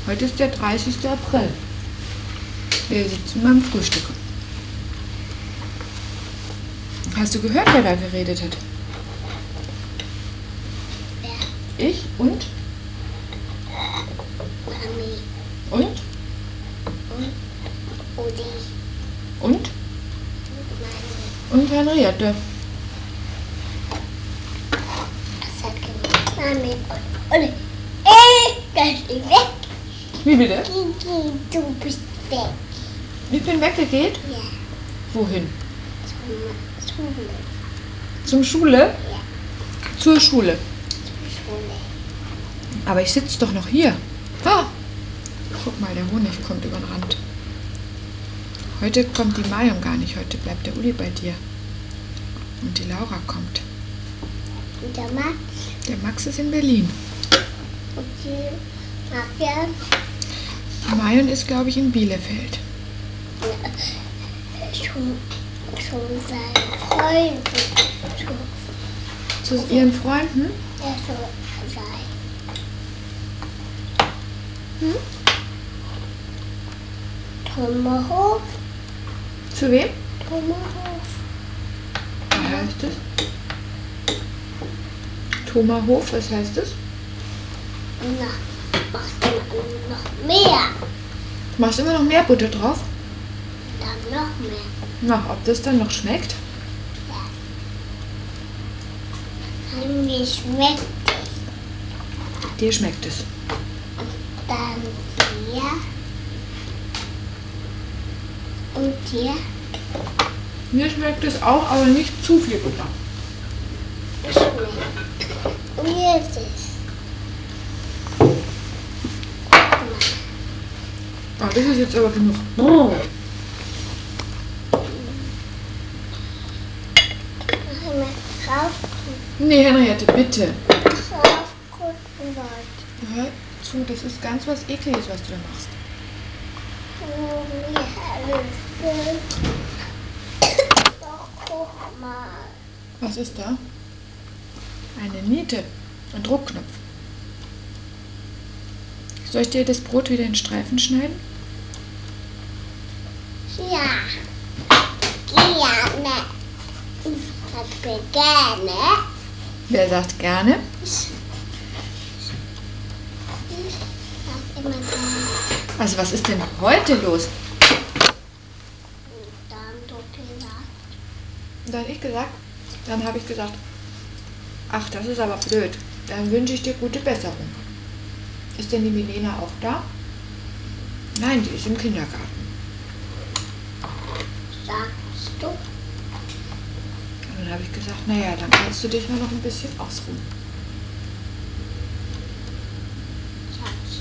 Heute ist der 30. April. Wir sitzen beim Frühstück. Hast du gehört, wer da geredet hat? Wer? Ich und? Mami. Und? Und Uli. Und? Und Mami. Und Henriette. Das hat gemacht. Mami und Uli. Das ist weg. Wie bitte? Kiki, du bist weg. Ich bin weggegeht? Ja. Wohin? Zum Schule. Zum Schule? Ja. Zur Schule. Zur Schule. Aber ich sitze doch noch hier. Ah. Guck mal, der Honig kommt über den Rand. Heute kommt die Marion gar nicht. Heute bleibt der Uli bei dir. Und die Laura kommt. Und der Max. Der Max ist in Berlin. Und die Marion. Die Marion ist, glaube ich, in Bielefeld. Schon seine Freunde. Zu ihren Freunden? Ja, schon sein. Tomahawk. Zu wem? Tomahawk. Was heißt es? Tomahawk, was heißt es? Na, machst du noch mehr. Du machst immer noch mehr Butter drauf? Dann noch mehr. Na, ob das dann noch schmeckt? Ja. Mir schmeckt es. Dir schmeckt es. Dann dir. Und dir. Mir schmeckt es auch, aber nicht zu viel Butter. Schmeckt. Mir ist es. Ah, das ist jetzt aber genug. Oh. Mach mal drauf. Nee, Henriette, bitte. Drauf gucken wollte. Hör zu, das ist ganz was Ekliges, was du da machst. Doch, guck mal. Was ist da? Eine Niete. Ein Druckknopf. Soll ich dir das Brot wieder in Streifen schneiden? Ja. Gerne. Ich habe gerne. Wer sagt gerne? Ich habe immer gerne. Also was ist denn heute los? Dann doch gesagt. Dann ich gesagt, dann habe ich gesagt, ach, das ist aber blöd. Dann wünsche ich dir gute Besserung. Ist denn die Milena auch da? Nein, die ist im Kindergarten. Sagst du? Und dann habe ich gesagt, naja, dann kannst du dich mal noch ein bisschen ausruhen. Schatz.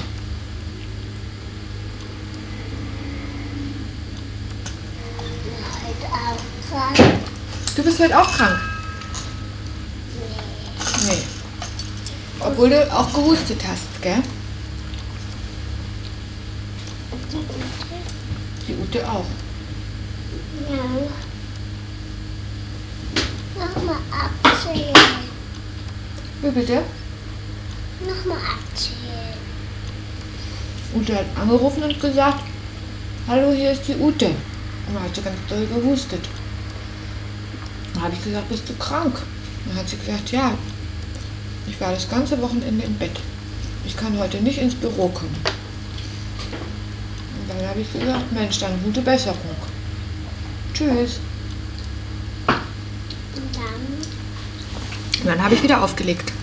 Heute auch krank. Du bist heute auch krank? Nee. Nee. Obwohl du auch gehustet hast, gell? Die Ute? Die Ute auch. Ja. Nochmal abzählen. Wie bitte? Nochmal abzählen. Ute hat angerufen und gesagt, hallo, hier ist die Ute. Und dann hat sie ganz doll gehustet. Dann habe ich gesagt, bist du krank? Dann hat sie gesagt, ja, ich war das ganze Wochenende im Bett. Ich kann heute nicht ins Büro kommen. Und dann habe ich gesagt, Mensch, dann gute Besserung. Tschüss. Und dann Und dann habe ich wieder aufgelegt.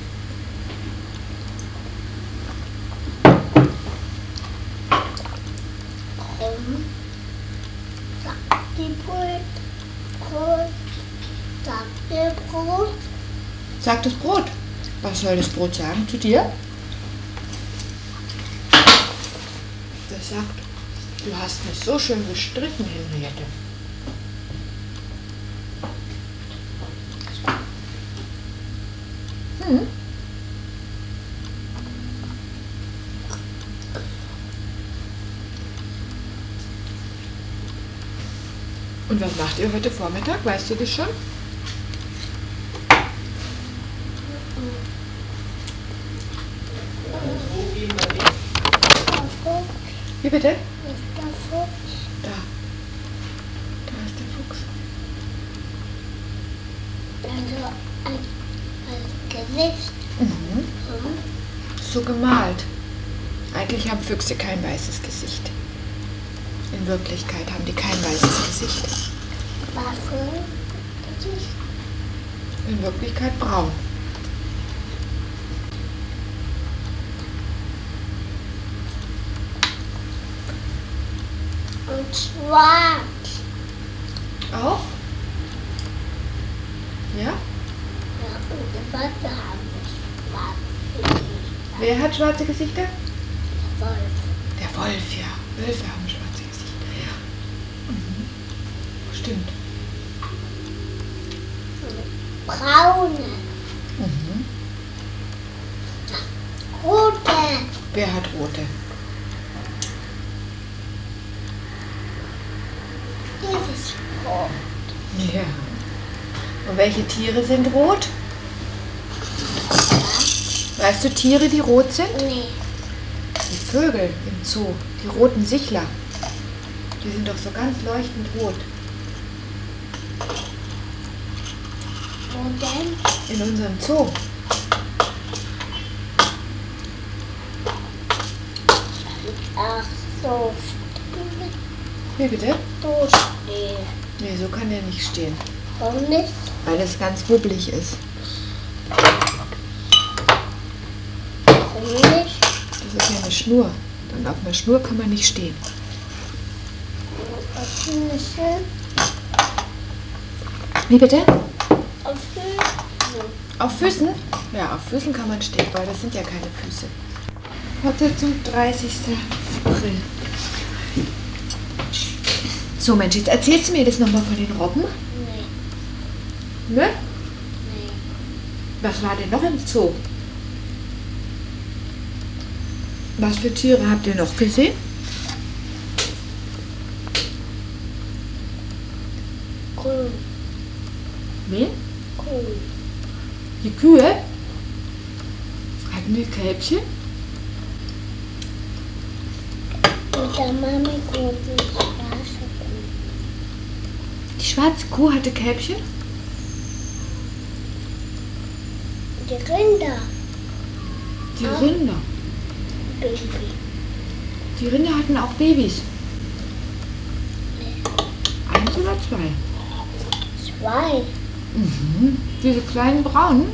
sagt die Brot. Sagt der Brot. Sagt das Brot. Was soll das Brot sagen zu dir? Das sagt, du hast mich so schön gestritten, Henriette. Hm? Und was macht ihr heute Vormittag? Weißt du das schon? Wie bitte? Ist der Fuchs? Da. Da ist der Fuchs. Also als Gesicht. Mhm. So gemalt. Eigentlich haben Füchse kein weißes Gesicht. In Wirklichkeit haben die kein weißes Gesicht. Was für Gesicht? In Wirklichkeit braun. Und schwarz. Auch? Ja? Ja, und die Wölfe haben schwarz Gesicht. Wer hat schwarze Gesichter? Der Wolf. Der Wolf, ja. Wölfe haben schwarze Gesichter, ja. Mhm. Stimmt. Braune. Mhm. Rote. Wer hat rote? Dieses Rot. Ja. Und welche Tiere sind rot? Weißt du Tiere, die rot sind? Nee. Die Vögel im Zoo, die roten Sichler. Die sind doch so ganz leuchtend rot. Wo denn? In unserem Zoo. Ach so. Wie bitte? So stehen. Nee, so kann der nicht stehen. Warum nicht? Weil es ganz wubbelig ist. Warum nicht? Das ist ja eine Schnur. Und auf einer Schnur kann man nicht stehen. Auf Füßen. Wie bitte? Auf Füßen. Auf Füßen? Ja, auf Füßen kann man stehen, weil das sind ja keine Füße. Heute zum 30. April. So Mensch, jetzt erzählst du mir das nochmal von den Robben? Nee. Ne? Nee. Was war denn noch im Zoo? Was für Tiere habt ihr noch gesehen? Kuh. Wen? Kuh. Die Kühe? Hatten die Kälbchen? Mit der Mami Kuh, die schwarze Kuh. Die schwarze Kuh hatte Kälbchen? Die Rinder. Die Ah. Rinder. Baby. Die Rinder hatten auch Babys. Nee. Eins oder zwei? Zwei. Mhm. Diese kleinen braunen?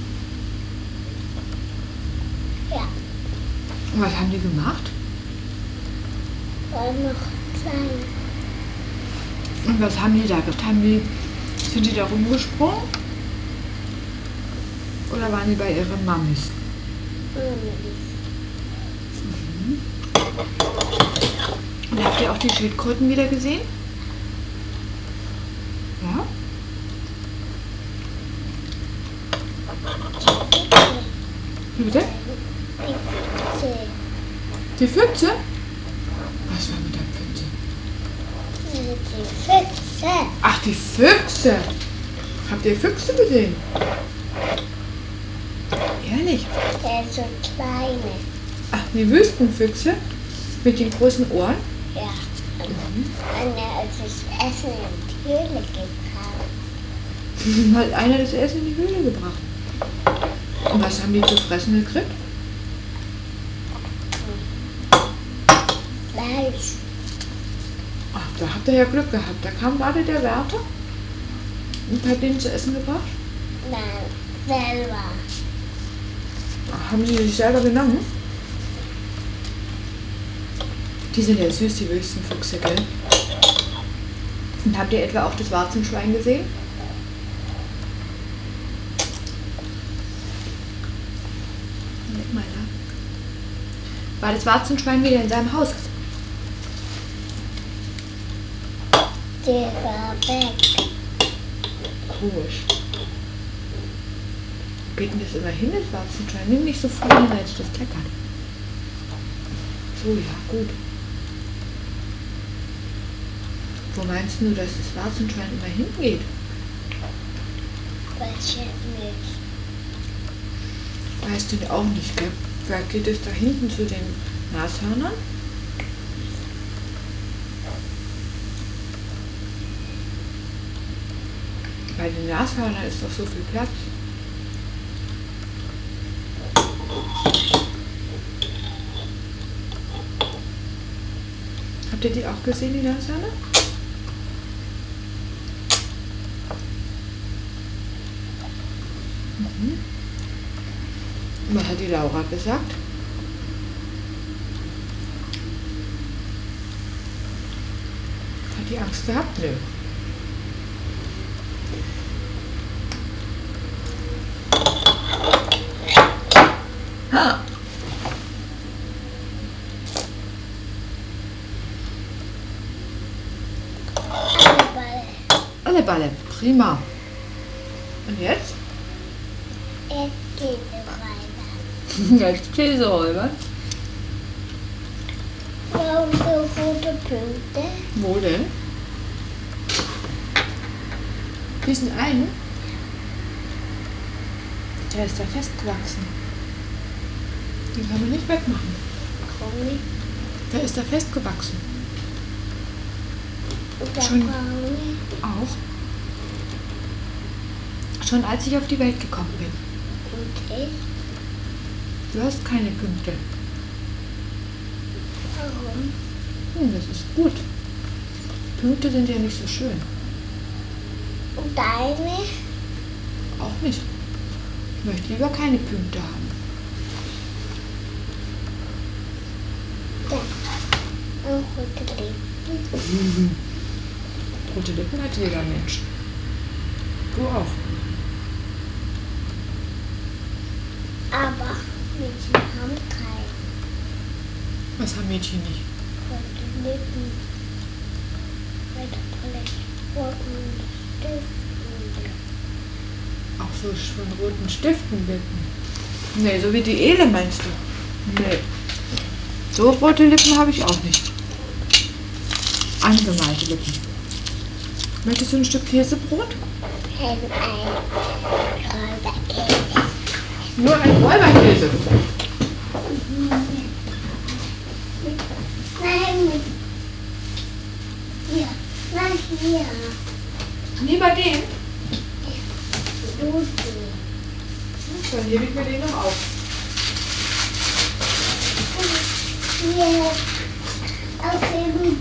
Ja. Und was haben die gemacht? War noch klein. Und was haben die da gemacht? Sind die da rumgesprungen? Oder waren die bei ihren Mamis? Mami. Und habt ihr auch die Schildkröten wieder gesehen? Ja? Wie bitte? Die Füchse. Die Füchse? Was war mit der Pfütze? Die Füchse. Ach, die Füchse! Habt ihr Füchse gesehen? Ehrlich? Der ist so kleine. Ach, die Wüstenfüchse? Mit den großen Ohren? Ja. Und als ich Essen in die Höhle gebracht. Hat einer das Essen in die Höhle gebracht. Und was haben die zu fressen gekriegt? Fleisch. Ach, da habt ihr ja Glück gehabt. Da kam gerade der Wärter und hat denen zu essen gebracht. Nein, selber. Ach, haben sie sich selber genommen? Die sind ja süß, die Wüstenfüchse, gell? Und habt ihr etwa auch das Warzenschwein gesehen? Leg mal da. War das Warzenschwein wieder in seinem Haus? Der war weg. Komisch. Wo geht denn das immer hin, das Warzenschwein? Nimm nicht so vorne, als das kleckert. So, ja, gut. Wo meinst du, dass das Warzenschwein immer hingeht? Weiß ich nicht. Weißt du auch nicht, gell? Vielleicht geht es da hinten zu den Nashörnern? Bei den Nashörnern ist doch so viel Platz. Habt ihr die auch gesehen, die Nashörner? Was hat die Laura gesagt? Hat die Angst gehabt? Nö. Alle Balle. Prima. Und jetzt? Jetzt geht es weiter. Jetzt Käseräuber. Warum so rote Punkte? Wo denn? Diesen einen? Der ist da festgewachsen. Den kann man nicht wegmachen. Warum nicht? Der ist da festgewachsen. Oder Schon. warum nicht? Auch. Schon als ich auf die Welt gekommen bin. Und ich? Du hast keine Punkte. Warum? Das ist gut. Punkte sind ja nicht so schön. Und deine? Auch nicht. Ich möchte lieber keine Punkte haben. Ja. Und rote Lippen. Rote Lippen hat jeder Mensch. Du auch. Aber Mädchen haben keine Was haben Mädchen nicht? rote Lippen. Weil da vielleicht roten Stiften. Auch so von roten Stiften Lippen. Nee, so wie die Ele meinst du? Nee. So rote Lippen habe ich auch nicht. Angemalte Lippen. Möchtest du ein Stück Käsebrot? Ein Räuberkäse. Nur ein Räuberkäse. Nein. Hier. Nein, hier. Lieber den? Rudi. Dann hebe ich mir den noch auf. Hier. Auf dem Rudi.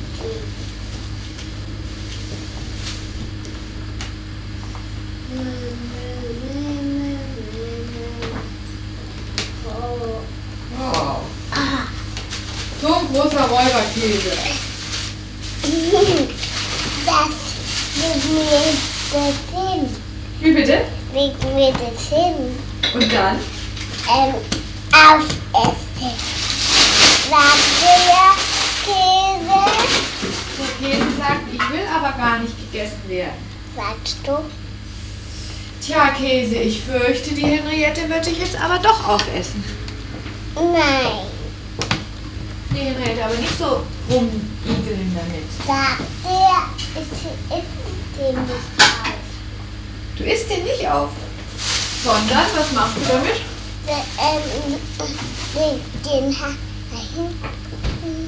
Wow. So ein großer Räuberkäse. Das legen wir das hin. Wie bitte? Legen wir das hin. Und dann? Aufessen. Sagt der Käse? Der Käse sagt, ich will aber gar nicht gegessen werden. Sagst du? Tja, Käse, ich fürchte, die Henriette wird dich jetzt aber doch aufessen. Nein. Die Henriette aber nicht so rumigeln damit. Sagt der, ich esse den nicht auf. Du isst den nicht auf. Sondern, was machst du damit? Leg den da hinten.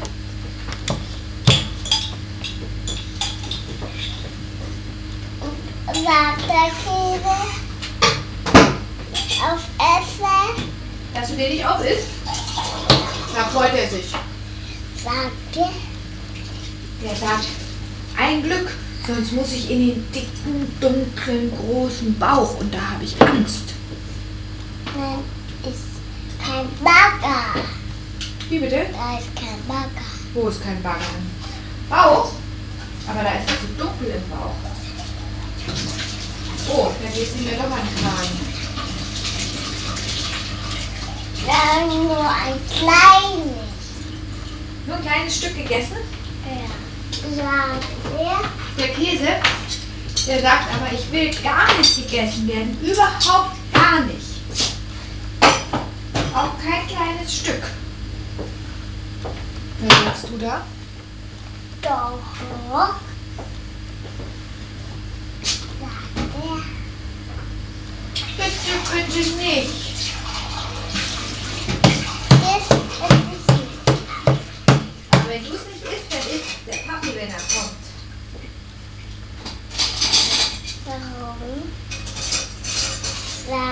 Sagt der Käse auf Essen? Dass du den nicht auf isst? Da freut er sich. Sagt der? Der sagt, ein Glück, sonst muss ich in den dicken, dunklen, großen Bauch und da habe ich Angst. Nein, ist kein Bagger. Wie bitte? Da ist kein Bagger. Wo ist kein Bagger? Bauch? Aber da ist es so dunkel im Bauch. Oh, da geht es mir doch an den Kragen. Ja, nur ein kleines. Nur ein kleines Stück gegessen? Ja. Sagt der? Der Käse, der sagt aber, ich will gar nicht gegessen werden. Überhaupt gar nicht. Auch kein kleines Stück. Was sagst du da? Doch. Sagt der? Bitte, bitte nicht. Ist es nicht. Aber wenn du es nicht isst, dann isst der Papi, wenn er kommt. Warum?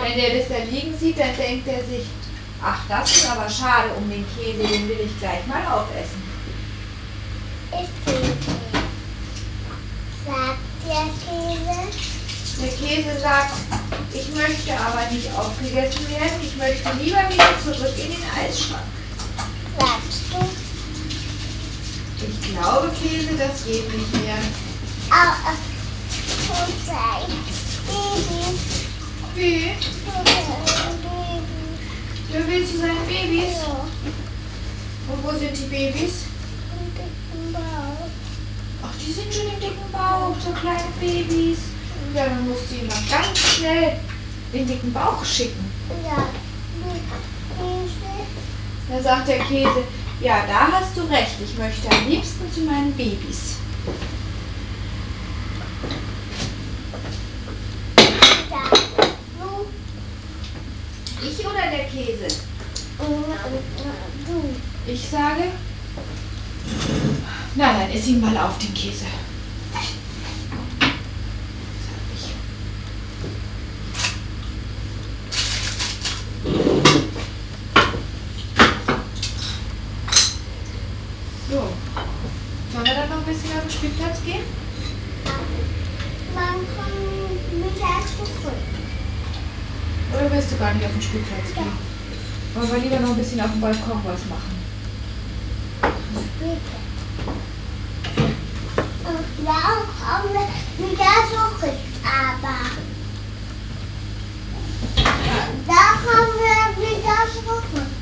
wenn der das da liegen sieht, dann denkt er sich, ach, das ist aber schade um den Käse, den will ich gleich mal aufessen. Ich Käse. Sagt der Käse. Der Käse sagt, ich möchte aber nicht aufgegessen werden, ich möchte lieber wieder zurück in den Eisschrank. Sagst du? Ich glaube, Käse, das geht nicht mehr. Und sein Baby. Wie? Baby. Der will zu seinen Babys. Ja. Und wo sind die Babys? Und dicken Bauch. Ach, die sind schon im dicken Bauch, so kleine Babys. Ja, dann musst du ihn mal ganz schnell den dicken Bauch schicken. Ja. Käse. Da sagt der Käse, ja, da hast du recht, ich möchte am liebsten zu meinen Babys. Du. Ich oder der Käse? Du. Ich sage, na, dann iss ihn mal auf, den Käse. Sag ich. So, sollen wir dann noch ein bisschen auf den Spielplatz gehen? Man kann wieder zurück. Oder willst du gar nicht auf den Spielplatz Ja. gehen? Wollen wir lieber noch ein bisschen auf dem Balkon was machen? Bitte. Und dann kommen wir wieder zurück. Aber da kommen wir wieder zurück.